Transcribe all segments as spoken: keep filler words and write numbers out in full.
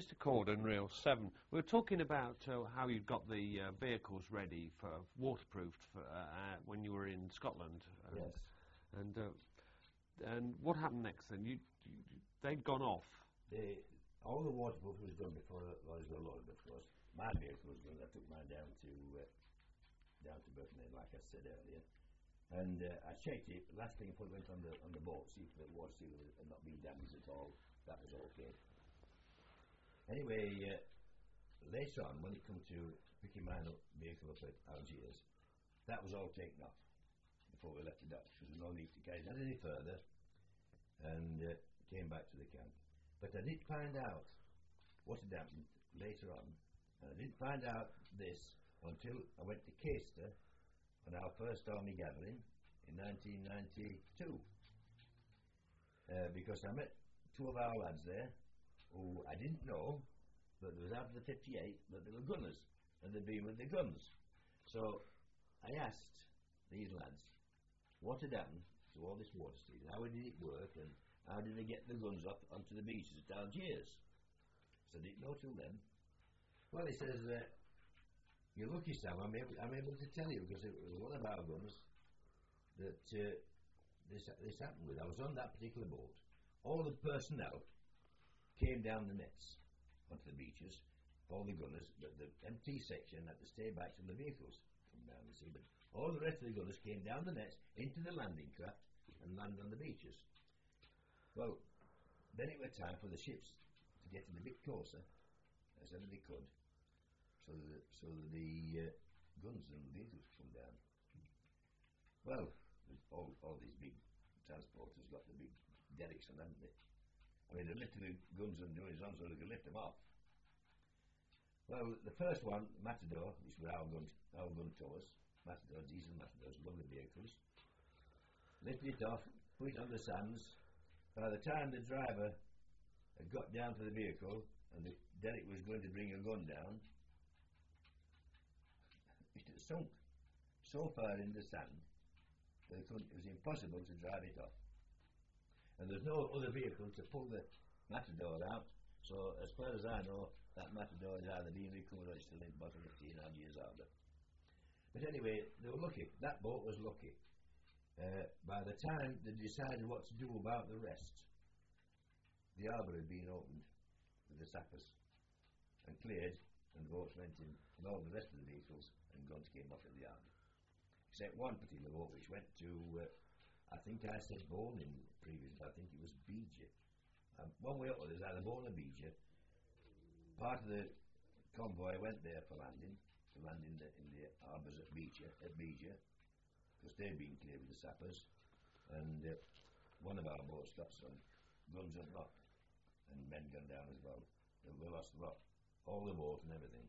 Mister Corden, Reel seven. We were talking about uh, how you got the uh, vehicles ready for waterproofed for, uh, when you were in Scotland. And, Yes. And uh, and what happened next then? You, you they'd gone off. They, all the waterproof was done before the lorries were loaded, of course. My vehicle was done. I took mine down to uh, down to Birkenhead, like I said earlier, and uh, I checked it. Last thing before I went on the on the boat, see if the water seal had not been damaged at all. That was okay. Anyway, uh, later on, when it come to picking mine up, vehicle up at Algiers, that was all taken off before we left the docks. There was no need to carry that any further, and uh, came back to the camp. But I did find out what had happened later on, and I didn't find out this until I went to Caister on our first army gathering in nineteen ninety-two, uh, because I met two of our lads there who I didn't know, but there was after the fifty-eight, but they were gunners, and they'd been with the guns. So I asked these lads what had happened to all this water stealing, how did it work, and how did they get the guns up onto the beaches at Algiers? So I didn't know till then. Well, he says, uh, you're lucky, Sam, I'm able, I'm able to tell you, because it was one of our guns that uh, this, this happened with. I was on that particular boat. All the personnel came down the nets onto the beaches, all the gunners, but the empty section had to stay back till the vehicles come down the sea. But all the rest of the gunners came down the nets into the landing craft and landed on the beaches. Well, then it was time for the ships to get a bit closer, as ever they could, so that, so that the uh, guns and vehicles could come down. Well, all, all these big transporters got the big derricks on, haven't they? I mean, they lifted the guns and doing on so they could lift them off. Well, the first one, Matador, which were our gun, our gun towers, Matador, diesel Matadors, lovely vehicles, lifted it off, put it on the sands. By the time the driver had got down to the vehicle and the derrick was going to bring a gun down, it had sunk so far in the sand that it, it was impossible to drive it off. And there's no other vehicle to pull the Matador out, so as far as I know, that Matador is either being recovered or it's still in the bottom of the T in Algiers Harbour. But anyway, they were lucky. That boat was lucky. Uh, by the time they decided what to do about the rest, the harbour had been opened with the sappers and cleared, and the boats went in, and all the rest of the vehicles and guns came off at the harbour. Except one particular boat which went to, uh, I think I said Bone in previous, I think it was Beeger. Um, one way up there, there's either Bone or Beeger. Part of the convoy went there for landing, to land in the, in the harbours at Beeger, at Beeger, because they'd been cleared with the sappers, and uh, one of our boats got some guns unlocked, and men gone down as well. They, they lost a lot, all the boat and everything.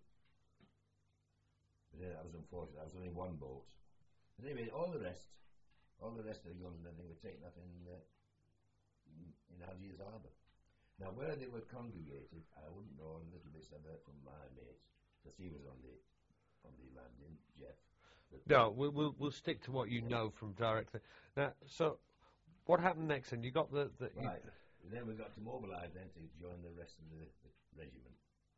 But uh, that was unfortunate. That was only one boat. But anyway, all the rest, all the rest of the guns and everything were taken off in uh, in, in Algiers Harbour. Now, where they were congregated, I wouldn't know. A little bit I've heard from my mate, because he was on the on the landing, Jeff. No, we'll, we'll we'll stick to what you know from directly. Now, so what happened next? And you got the, the right. Then we got to mobilise then to join the rest of the, the regiment.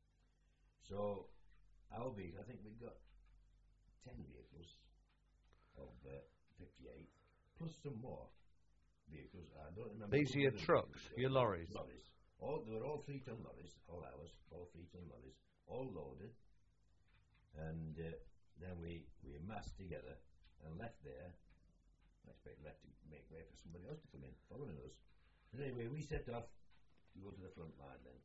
So our vehicle, I think we got ten vehicles of uh, fifty-eight, plus some more vehicles. I don't remember. These are your trucks, your lorries. Lorries. All they were all three ton lorries, all ours, all three ton lorries, all loaded, and. Uh, Then we, we amassed together and left there. I expect left to make way for somebody else to come in, following us. But anyway, we set off to go to the front line then.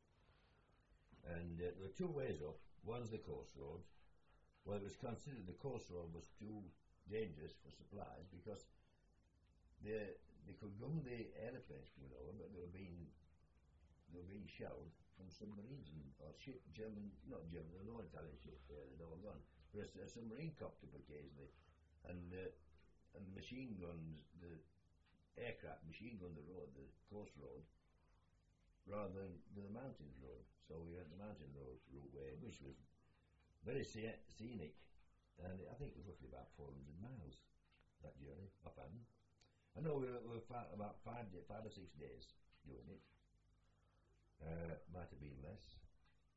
And uh, there were two ways up. One's the coast road. Well, it was considered the coast road was too dangerous for supplies because they they could gun the aeroplanes coming over, but they were being they were being shelled from submarines and or ship German, not German, there were no Italian ships there. They'd all gone. There's a submarine cocked up occasionally, and uh, and machine guns, the aircraft machine gunned the road, the coast road, rather than the mountains road. So we went the mountain road route way, which was very scenic, and I think it was roughly about four hundred miles that journey offhand. I know we were, we were fi about five, day, five or six days doing it. Uh, might have been less.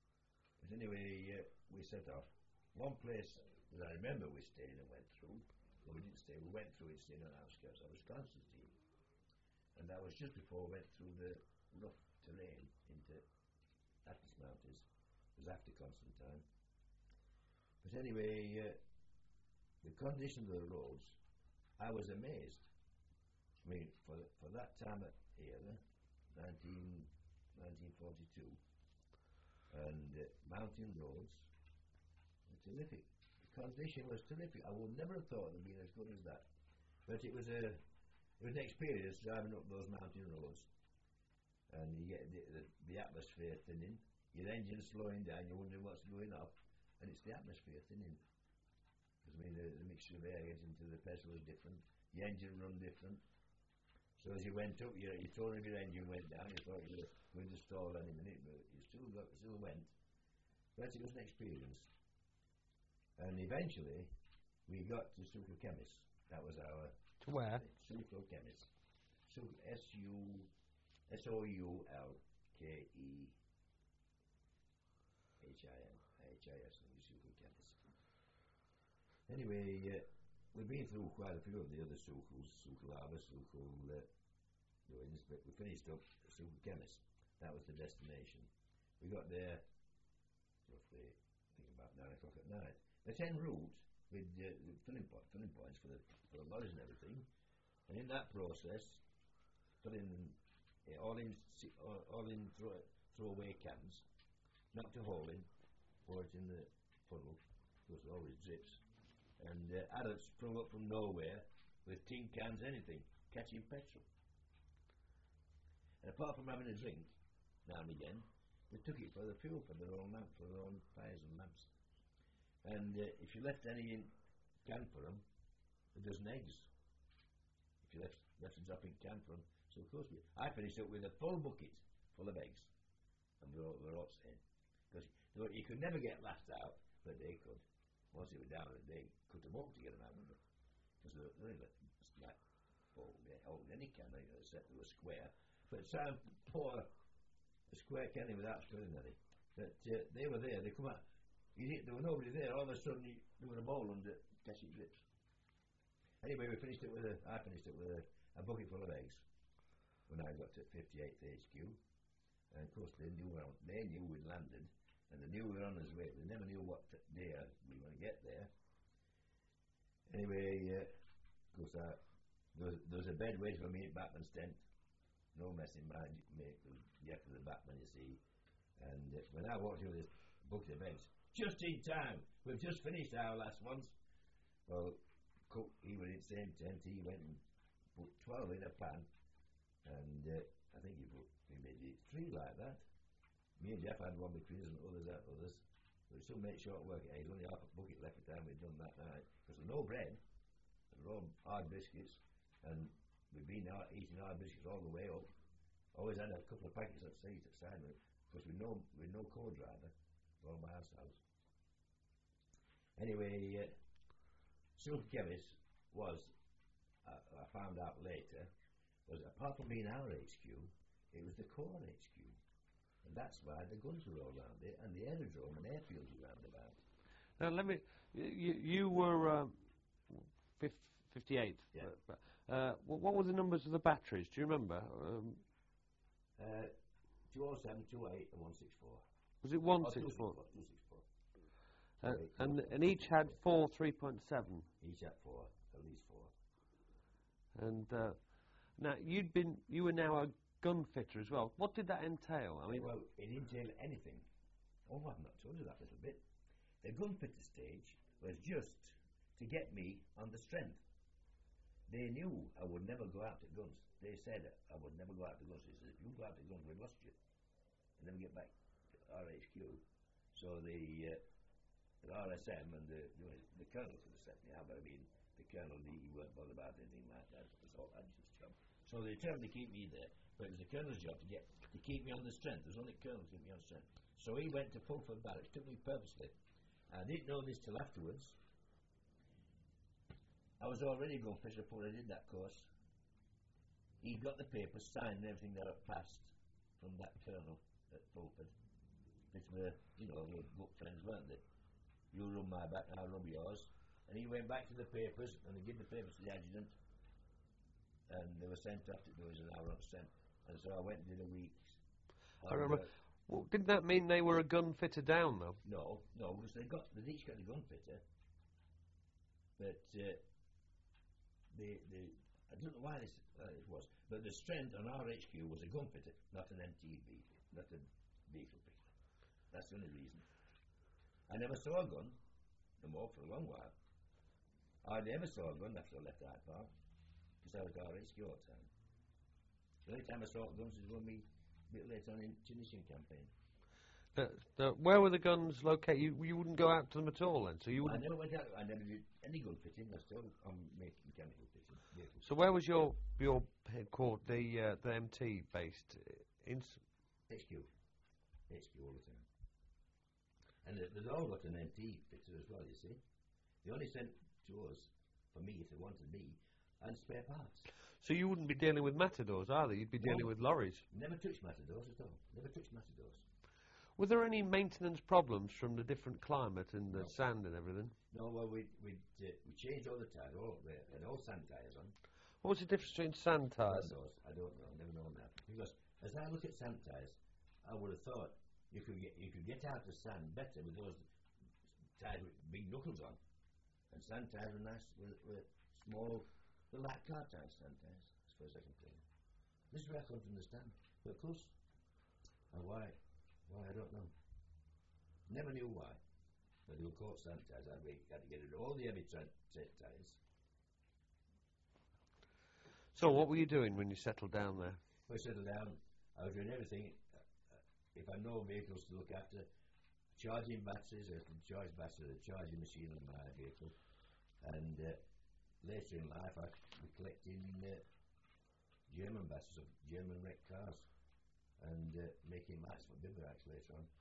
But anyway, uh, we set off. One place that I remember we stayed and went through, well, we didn't stay, we went through it staying on the outskirts of Constantine. And that was just before we went through the rough terrain into Atlas Mountains. It was after Constantine. But anyway, uh, the condition of the roads, I was amazed. I mean, for the, for that time of era, nineteen, nineteen forty-two, and uh, mountain roads were terrific. The condition was terrific. I would never have thought they'd been as good as that. But it was a it was an experience driving up those mountain roads, and you get the, the, the atmosphere thinning. Your engine slowing down. You're wondering what's going off, and it's the atmosphere thinning. Because I mean, the, the mixture of air getting into the petrol is different. The engine run different. So as you went up, your, your tone of your engine went down. You thought you were going to stall any minute, but you still got, still went. But it was an experience. And eventually, we got to Soukal Kemis. That was our... To where? Soukal Kemis. Soukal, S U S O U L K E H I M H I S, Soukal Kemis. Anyway, uh, we've been through quite a few of the other Soukals, Soukal Harbour, Soukal uh, ruins, but we finished up at Soukal Kemis. That was the destination. We got there roughly, I think about nine o'clock at night. It's en route with uh, the filling, point, filling points for the, for the lorries and everything. And in that process, filling uh, all in all, all in throw, throwaway cans, knocked a hole in, pour it in the funnel, because it always drips. And uh, adults sprung up from nowhere with tin cans, anything, catching petrol. And apart from having a drink now and again, they took it for the fuel for their own lamp, for their own fires and lamps. And uh, if you left any in can for them, a dozen eggs. If you left left a drop in can for them, so of course we, I finished up with a full bucket full of eggs, and we were, we were all saying, because you could never get laughed out, but they could. Once they were down, they cut them up to get them out, because they're, they're like, like oh, they hold any can, except they were square. But try and pour a square can in without spilling any. But uh, they were there. They come out. You didn't, there was nobody there. All of a sudden, you, there was a bowl under catching drips. Anyway, we finished it with a. I finished it with a, a bucket full of eggs when I got to fifty-eighth H Q. And of course, they knew they knew we'd landed, and they knew we were on our way. They never knew what t- day we were going to get there. Anyway, uh, of course, uh, there, was, there was a bed waiting for me at Batman's tent. No messing mind, mate. You have to the Batman, you see. And uh, when I walked in with this bucket of eggs, just in time. We've just finished our last ones. Well, cook, he was in the same tent. He went and put twelve in a pan, and uh, I think he put he made it three like that. Me and Jeff had one between us, and others had others. We still made short work. There was only half a bucket left at the time we'd done that night, because there was no bread. There were all hard biscuits, and we'd been out eating hard biscuits all the way up. Always had a couple of packets at seat at side of it, because with no with no co-driver, all by ourselves. Anyway, uh, Soukal Kemis was, uh, I found out later, was apart from being our H Q, it was the Corps H Q. And that's why the guns were all around it, and the aerodrome and airfields were round about. Now, let me, you, you were um, fifty-eight. Yeah. But, uh, what were the numbers of the batteries? Do you remember? Um, uh, two oh seven, two oh eight, and one sixty-four. Was it one Oh, sixty-four? two sixty-four. Uh, and and each had four three point seven. Each had four, at least four. And uh, now you'd been you were now a gun fitter as well. What did that entail? I mean, well, it entailed anything. Oh, I've not told you that little bit. The gun fitter stage was just to get me on the strength. They knew I would never go out to guns. They said I would never go out to guns. They said, if you go out to guns, we've lost you. And then we get back to R H Q. So the uh, the R S M and the, the, the colonel could have set me out, but I mean, the colonel, he weren't bothered about anything like that. It was all adjutant's job. So they determined to keep me there, but it was the colonel's job to get to keep me on the strength. There was only the colonel to keep me on strength. So he went to Fulford Barracks, took me purposely. I didn't know this till afterwards. I was already going fisher before I did that course. He got the papers, signed and everything that I passed from that colonel at Fulford. which were, you know, were good friends, weren't they? You rub my back, I'll rub yours. And he went back to the papers, and they gave the papers to the adjutant, and they were sent off to do as an hour on sent. And so I went and did a week. I remember. Well, didn't that mean they were a gun fitter down, though? No, no, because they got, they each got a gun fitter. But uh, the, the, I don't know why this uh, it was, but the strength on our H Q was a gun fitter, not an M T B, not a vehicle fitter. That's the only reason. I never saw a gun, no more for a long while. I never saw a gun after I left Hyde Park, because I was at our H Q all the time. The only time I saw guns was when we, a bit later on in Tunisian campaign. Uh, uh, where were the guns located? You, you wouldn't go out to them at all then, so you I wouldn't. never went out. I never did any gun fitting. I still I'm making mechanical fitting. Vehicles. So where was your your headquarters, the uh, the M T based? In s- H Q, H Q all the time. And they- they've all got an M T fitter as well. You see, they only sent to us for me if they wanted me and spare parts. so you wouldn't be dealing with Matadors either. You'd be dealing No. with lorries. Never touched Matadors at all. Never touched Matadors. Were there any maintenance problems from the different climate and the No. sand and everything? No, well we we uh, we changed all the tires, all the and all sand tires on. What was the difference between sand tyres? Matadors, I don't know. Never known that because as I look at sand tires, I would have thought you could get you could get out of sand better with those tires with big knuckles on, and sand tires are nice with, with small, they're like car tires, sand tires, as far as I can tell. This is where I come to understand, but of course, and why, why I don't know. Never knew why, but they were called sand tires. I had to get rid of all the heavy tra- tra- tires. So what were you doing when you settled down there? When I settled down, I was doing everything. Uh, if I know vehicles to look after, charging batteries, I could charge batteries, a charging machine on my vehicle. And uh, later in life, I was collecting uh, German batteries of German wrecked cars and uh, making lights for bivouacs later on.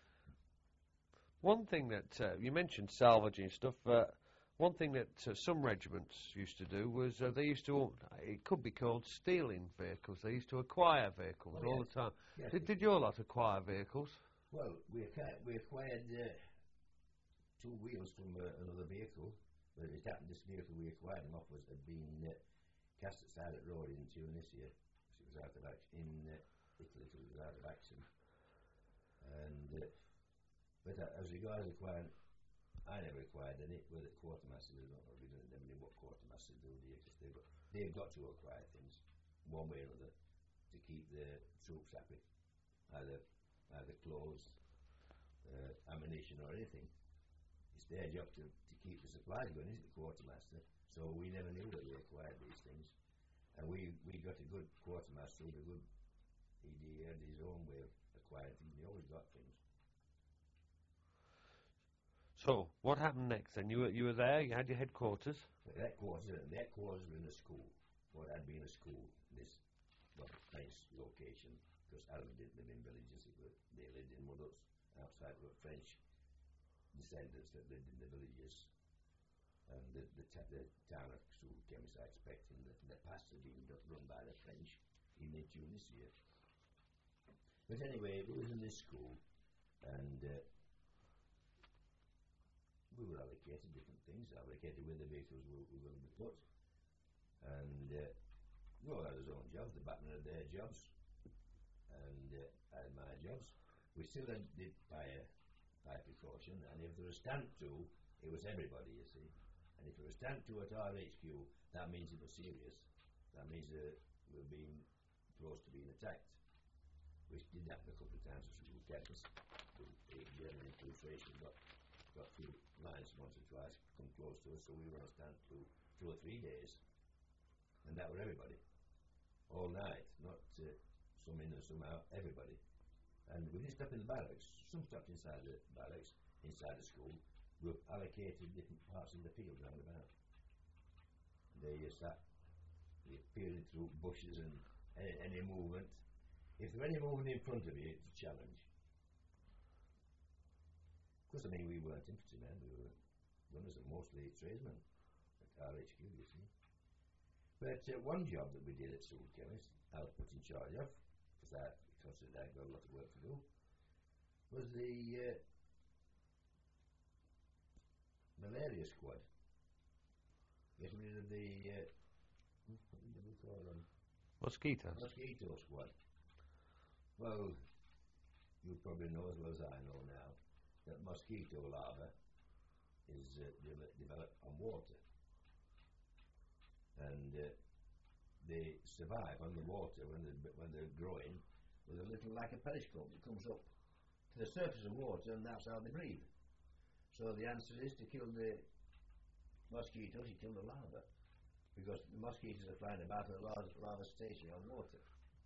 One thing that uh, you mentioned salvaging stuff. Uh, one thing that uh, some regiments used to do was uh, they used to. It could be called stealing vehicles. They used to acquire vehicles Oh, all yes. the time. Yes. Did, did your lot acquire vehicles? Well, we acquired, we acquired uh, two wheels from uh, another vehicle, but it happened this vehicle we acquired them off was had been uh, cast at Silent Road in Tunisia. It was out of action in uh, Italy. So it was out of action, and uh, but uh, as regards acquiring, I never acquired any. Were the quartermasters? I don't know. We don't never knew what quartermasters do here because they got they've got to acquire things one way or another to keep the troops happy, either either clothes, uh, ammunition, or anything. It's their job to, to keep the supplies going, isn't it, the quartermaster? So we never knew that we acquired these things, and we we got a good quartermaster with a good. He, he had his own way of acquiring things. He always got things. So what happened next? Then you were you were there. You had your headquarters. The headquarters, the headquarters were in a school. What had been a school, this well, nice location, because Arabs didn't live in villages. It were, they lived in muddles outside. Were French descendants that lived in the villages, and the the, ta- the town of Soul Kemis, I expect, in the, the past had been do- run by the French in Tunisia. But anyway, we was in this school, and. Uh, We were allocated different things, allocated where the vehicles were, were going to be put. And uh, we all had our own jobs, the batman had their jobs, and uh, I had my jobs. We still had, did fire, fire precaution, and if there was stand to, it was everybody, you see. And if there was stand to at our H Q, that means it was serious. That means uh, we were being close to being attacked. Which did happen a couple of times as we kept us. The German infiltration got got through lines once or twice, come close to us, so we were on stand for two or three days. And that were everybody. All night, not uh, some in and some out, everybody. And we didn't stop in the barracks. Some stopped inside the barracks, inside the school. We were allocated different parts of the field round about. They uh, sat uh, peering through bushes and any, any movement. If there were any movement in front of you, it's a challenge. Of course, I mean, we weren't infantrymen, we were runners and mostly tradesmen at our H Q, you see. But uh, one job that we did at Soul Kemis, I was put in charge of, because I considered I'd got a lot of work to do. was the uh, malaria squad. Getting rid of the uh, what did we call them? Mosquitoes. Mosquito squad. Well, you probably know as well as I know now that mosquito larvae is uh, de- developed on water, and uh, they survive on the water when they're, when they're growing with a little like a periscope that comes up to the surface of water, and that's how they breathe. So the answer is to kill the mosquitoes, you kill the larvae, because the mosquitoes are flying about in a larva, larva station on water.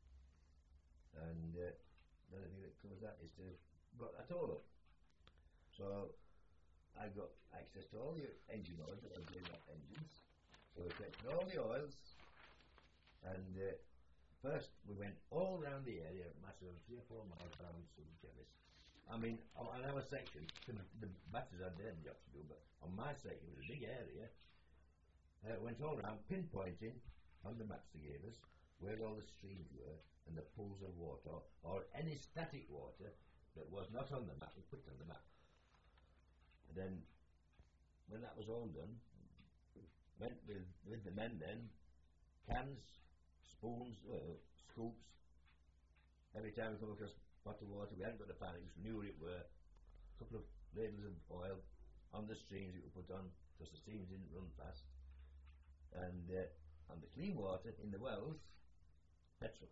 And uh, the only thing that covers that is to block that all up. So I got access to all the engine oils that are doing up engines. So we collected all the oils, and uh, first we went all around the area, a matter of three or four miles around some chemists. I mean, on, on our section, the, the batteries are there, the jobs to do, but on my section, it was a big area. Uh, went all around, pinpointing on the maps they gave us where all the streams were and the pools of water, or any static water that was not on the map, we put it on the map. And then, when that was all done, went with, with the men then, cans, spoons, uh, scoops. Every time we come across pot of water, we hadn't got the pan, we knew where it were. A couple of ladles of oil on the streams that we put on, because the streams didn't run fast. And uh, on the clean water in the wells, petrol.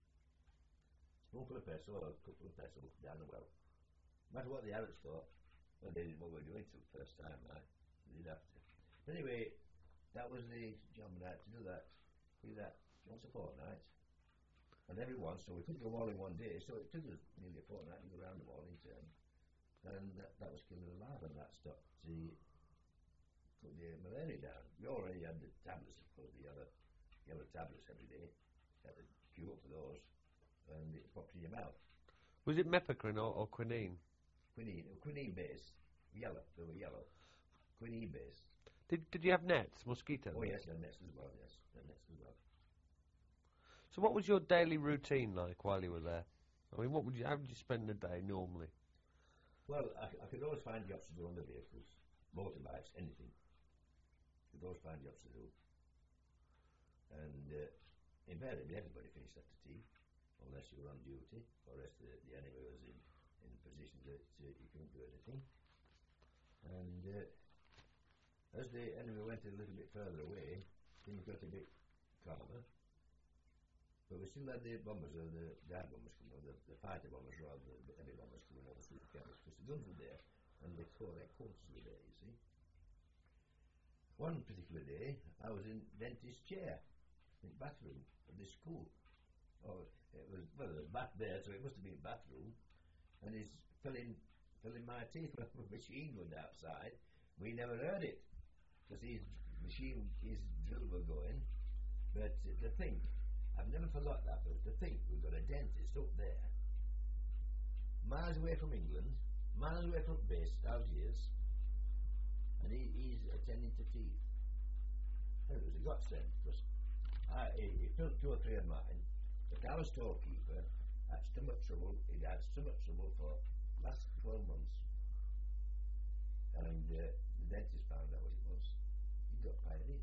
Spoonful of petrol, or a couple of petrol down the well. No matter what the Arabs thought, well, they didn't know what we were doing till the first time, right? They did have to. But anyway, that was the job and I had to do that. Do that once a fortnight. And every once, so we couldn't go all in one day, so it took us nearly a fortnight to go around them all in turn. And that, that was killing the larvae, and that stopped the, put the malaria down. We already had the tablets, of course, the other, the other tablets every day. You had to queue up for those, and it popped in your mouth. Was it mepacrin or, or quinine? Quinine, quinine base, yellow, they were yellow. Quinine base. Did Did you have nets, mosquito Oh nets? yes, and nets as well, yes, and nets as well. So what was your daily routine like while you were there? I mean, what would you, how would you spend the day normally? Well, I, I could always find jobs to do on the vehicles, motorbikes, anything. Could always find jobs to do. And uh, invariably everybody finished after tea, unless you were on duty, or else the, the enemy was in, in a position that uh, you couldn't do anything. And uh, as the enemy went a little bit further away, things got a bit calmer. But we still had the bombers, or the guard bombers coming over, the, the fighter bombers rather than the heavy bombers coming over through the camps, because the guns were there, and the core, their quarters were there, you see. One particular day, I was in dentist's chair, in the bathroom of this school. Oh, it was, well, there was a bath there, so it must have been a bathroom, and he's filling, filling my teeth with a machine gun outside. We never heard it, because his machine, his drill were going, but uh, to think, I've never forgot that, but to think we've got a dentist up there, miles away from England, miles away from base, Algiers, and he, he's attending to teeth. And it was a godsend, because I, he, he filled two or three of mine, but our storekeeper had stomach trouble, he'd had stomach trouble for the last twelve months. And uh, the dentist found out what it was. He got pioneer.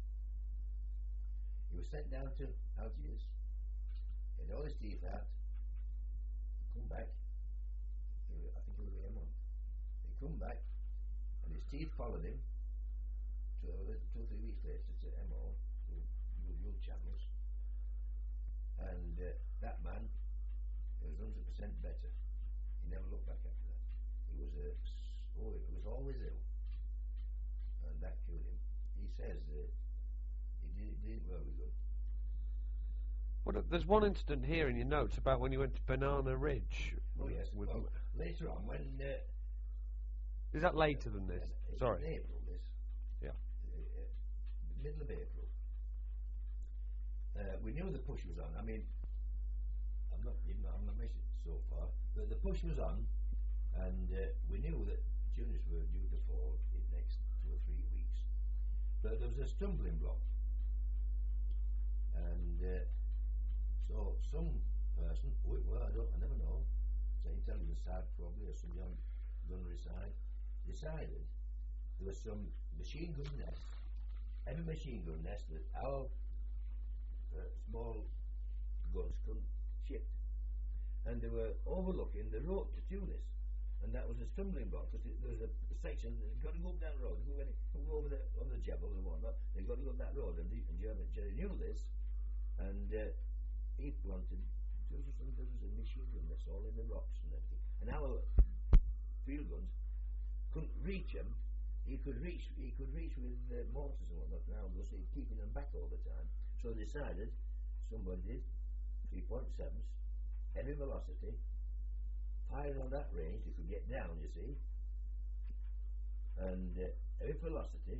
He was sent down to Algiers, he had all his teeth out, come back, he was, I think he was a month. He come back, and his teeth followed him to uh, two or three weeks later to M O, usual channels, and uh, that man, he was one hundred percent better. He never looked back after that. He was a, oh, he was always ill, and that killed him. He says that he did, did very good. Well, there's one incident here in your notes about when you went to Banana Ridge. Oh yes. With Well, later on, when uh, is that later than this? uh, Sorry. in April, this. Yeah. Uh, uh, middle of April. Uh, we knew the push was on. I mean, I'm not, even though I'm not mentioning it so far, but the push was on, and uh, we knew that Tunis were due to fall in the next two or three weeks. But there was a stumbling block, and uh, so some person, who it were, I don't, I never know, it's an intelligence side probably, or some young gunnery side, decided there was some machine gun nests, every machine gun nest that our uh, small guns couldn't ship. And they were overlooking the road to Tunis. And that was a stumbling block because there was a, a section that got to go up that road, go, any, go over the, on the Jebel and whatnot. They got to go up that road, and, the, and Jerry, Jerry knew this, and uh, he planted dozens and dozens of machine gun nests all in the rocks and everything. And our field guns couldn't reach them. He could reach, he could reach with uh, mortars and whatnot. Now was keeping them back all the time. So they decided, somebody did, three point sevens, heavy velocity. Firing on that range, you could get down, you see, and uh, every velocity,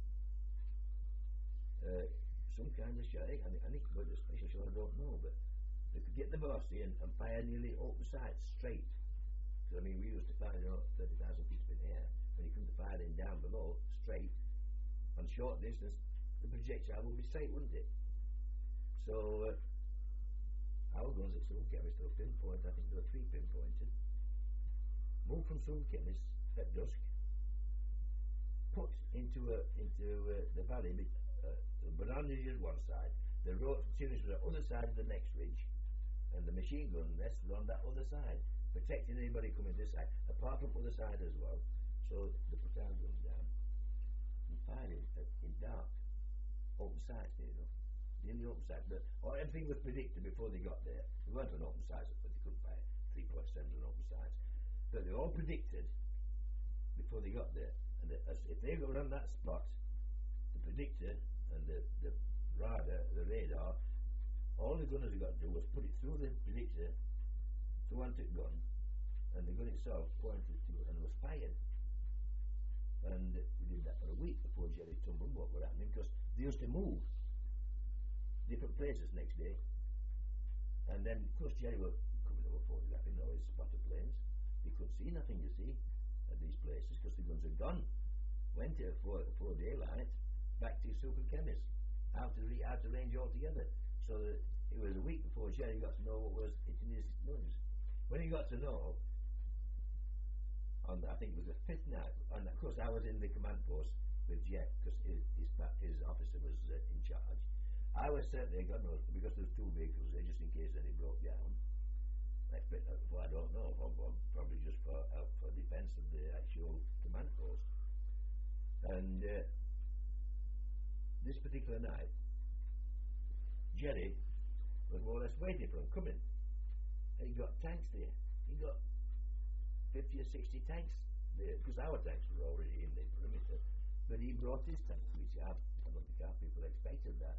uh, some kind of shot. I think, I think about a special shot, I don't know, but they could get the velocity and, and fire nearly open sights straight. Because I mean, we used to fire, you know, thirty thousand feet up in the air. When you come to firing down below, straight, on short distance, the projectile would be straight, wouldn't it? So. Uh, Our guns at Soul Chemist were pinpointed, I think there were three pinpointed. Moved from Soul Chemist at dusk, put into a, into uh, the valley, uh, Banana Ridge one side, the road to Tunis was the other side of the next ridge, and the machine gun nest was on that other side, protecting anybody coming this side, apart from other side as well. So they put our guns down and firing uh, in dark, open sights, you know. In the open sight, but or everything was predicted before they got there. They weren't on open sights, but they couldn't fire three point sevens on open sights. But they were all predicted before they got there. And the, as, if they were on that spot, the predictor and the, the radar, the radar, all the gunners got to do was put it through the predictor, through onto the gun, and the gun itself pointed to it and was fired. And we did that for a week before Jerry tumbled what were happening, because they used to move different places next day, and then of course Jerry were coming over photographing all his spotter planes. They couldn't see nothing, you see, at these places because the guns had gone. Went there for for daylight, back to Super Chemist, out of re- out of range altogether. So that it was a week before Jerry got to know what was hitting his nose. When he got to know, on I think it was the fifth night, and of course I was in the command post with Jeff because his his, his officer was uh, in charge. I was certainly, God knows, because there's two vehicles there, just in case any broke down. I expect that, well, I don't know, probably just for uh, for defence of the actual command post. And uh, this particular night, Jerry was more or less waiting for him coming. And he got tanks there. He got fifty or sixty tanks there, because our tanks were already in the perimeter. But he brought his tanks, which I, I don't think our people expected that.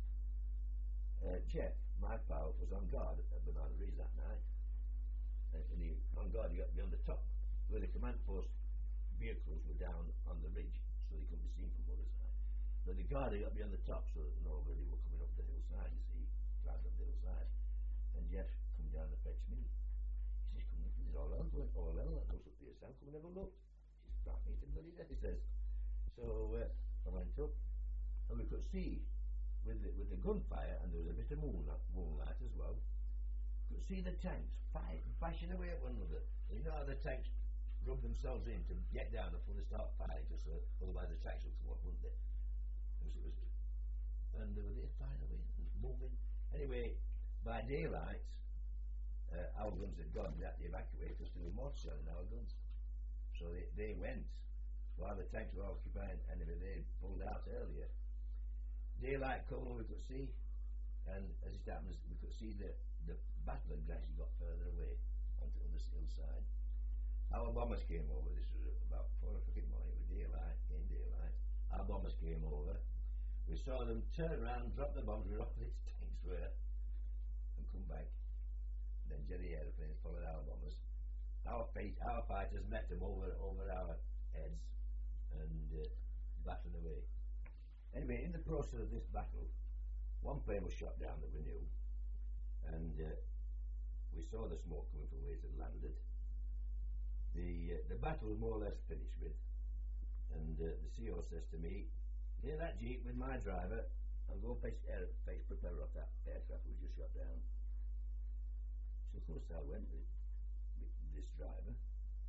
Uh, Jeff, my pal, was on guard at Banana Ridge that night. Uh, and he, on guard, he got to be on the top, where the command post vehicles were down on the ridge, so they couldn't be seen from the other side. But the guard, he got to be on the top, so that nobody were coming up the hillside, you see, climbed up the hillside. And Jeff come down to fetch me. He says, come up, there's all hell going, all hell, that goes up the hillside, come and have a look. He says, start me to bloody death, he says. So uh, I went up, and we could see with the, with the gunfire, and there was a bit of moonlight, moonlight as well. You could see the tanks fighting, flashing away at one another. You know how the tanks rub themselves in to get down before they start firing, because uh, otherwise the tracks would come up, wouldn't they? It was, it was, and they were there firing away, moving. Anyway, by daylight, uh, our guns had gone. We had to evacuate because there were more shelling our guns. So they, they went while the tanks were occupying. Anyway, they pulled out earlier. Daylight came, we could see, and as it happens, we could see the, the battle had gradually got further away onto the other hillside. Our bombers came over. This was about four o'clock in the morning. It was daylight, came daylight. Our bombers came over. We saw them turn around, drop the bombs where opposite tanks were, and come back. And then Jerry aeroplanes followed our bombers. Our fight, our fighters met them over over our heads and uh, battering away. Anyway, in the process of this battle, one plane was shot down that we knew, and uh, we saw the smoke coming from where it had landed. The uh, the battle was more or less finished with, and uh, the C O says to me, "Near that jeep with my driver, I'll go fetch air, fetch propeller off that aircraft we just shot down." So of course I went with, with this driver,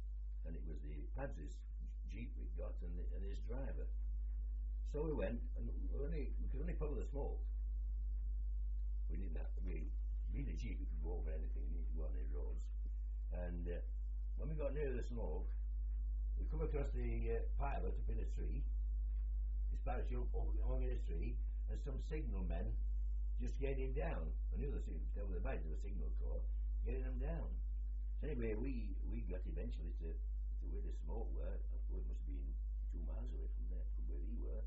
and it was the Pads's jeep we got and, the, and his driver. So we went, and we, only, we could only follow the smoke. We didn't have to be, being a jeep, we could go over anything, we need to go on any roads. And uh, when we got near the smoke, we come across the uh, pilot up in a tree, his parachute over along in a tree, and some signal men just getting him down. I knew the signal, there was a badge of the signal corps, getting them down. So anyway, we, we got eventually to, to where the smoke were. I thought it must have been two miles away from there, from where we were.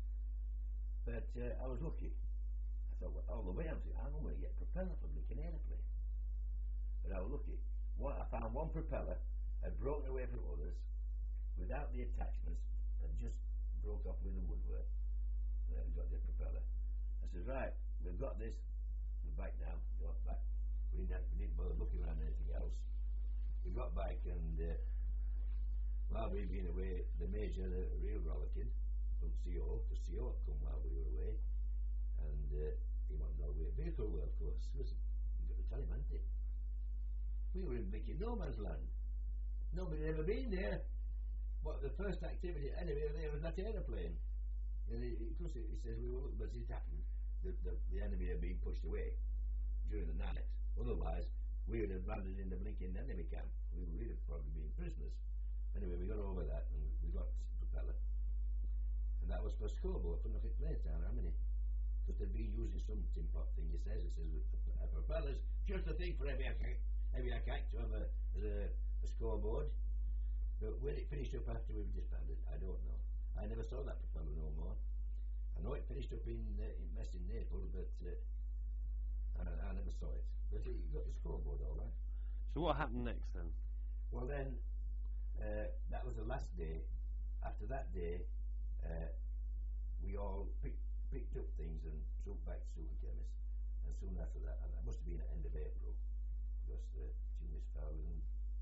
But uh, I was lucky. I thought, well, all the way I'm, I'm going to get a propeller from Lincoln aeroplane. But I was lucky. One, I found one propeller had broken away from others without the attachments and just broke off with the woodwork. And then got the propeller. I said, right, we've got this. We're back now. Got back. We didn't, have, we didn't bother looking around anything else. We got back and uh, while we'd been away, the major, the real rollicking from C O, the C O had come while we were away, and uh, he wanted to know where vehicle were, of course. Listen, you got to tell him, hadn't you? We were in blinking no man's land. Nobody had ever been there. But the first activity anyway there was that aeroplane. And he, of course, he says, we were, but it happened. The, the, the enemy had been pushed away during the night. Otherwise, we would have landed in the blinking enemy camp. We would have probably been prisoners. Anyway, we got over that and we got the propeller. And that was for a scoreboard for Knockett Playtown, how many? Because they'd been using some tin pot thing, he says. He says, a propeller's just a thing for every heavy attack to have a, a, a scoreboard. But when it finished up after we were disbanded, I don't know. I never saw that propeller no more. I know it finished up in, uh, in Mess in Naples, but uh, I, I never saw it. But it got the scoreboard all right. So what happened next then? Well then, uh, that was the last day. After that day, uh, we all pick, picked up things and took back to Super Chemist. And soon after that, and that must have been at the end of April, because the Tunis fell in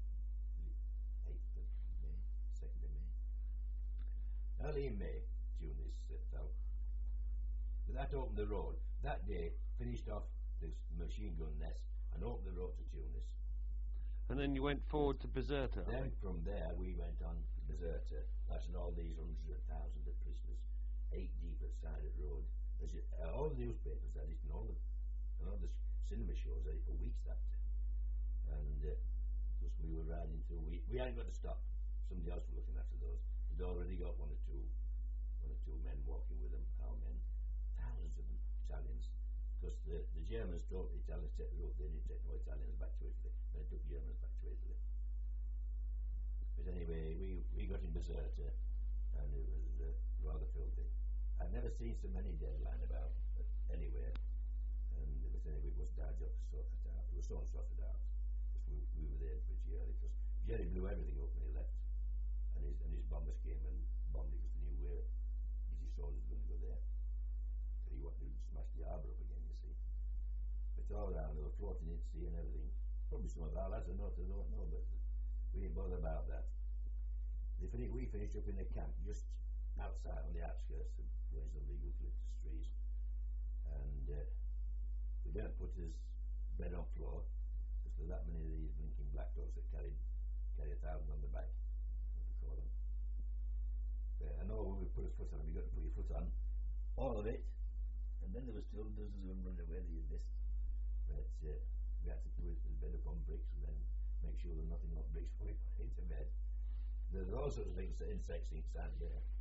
eighth of May, second of May. Early in May, Tunis uh, fell. But that opened the road. That day finished off this machine gun nest and opened the road to Tunis. And then you went forward to Bizerta. Then from there we went on to Bizerta, passing all these hundreds of thousands of prisoners, eight deep at side of the road. As it, uh, all the newspapers had it, and all the, and all the cinema shows had it for weeks after. And uh, because we were riding through, we, we hadn't got to stop. Somebody else was looking after those. They'd already got one or two, one or two men walking with them, our men, thousands of them, Italians. Because the, the Germans told the Italians to take the road, they didn't take no Italians back to Italy. They took Germans back to Italy. But anyway, we, we got in Bizerta, and it was uh, rather filthy. I'd never seen so many dead lying about uh, anywhere. And but anyway, it was our job to sort it out. It was so sorted out. Because we, we were there pretty early. Because Jerry blew everything up when he left. And his, and his bombers came and bombed it because they knew where British soldiers were going to go there. But he wanted to smash the harbour up again, you see. But all around, they were floating in sea and everything. Probably some of our lads are not, I don't know, but we didn't bother about that. They fin- we finished up in a camp just outside on the outskirts of Blaze of Legal Eucalyptus trees. And uh, they didn't put us bed on floor because there were that many of these blinking black dogs that carried, carry a thousand on the back, what they call them. Uh, I know when we put a foot on, you got to put your foot on, all of it, and then there were still dozens of them running away that you missed. But uh, we had to put the bed up on bricks and then make sure there was nothing on bricks before we put it into bed. There's all sorts of things, insects inside there.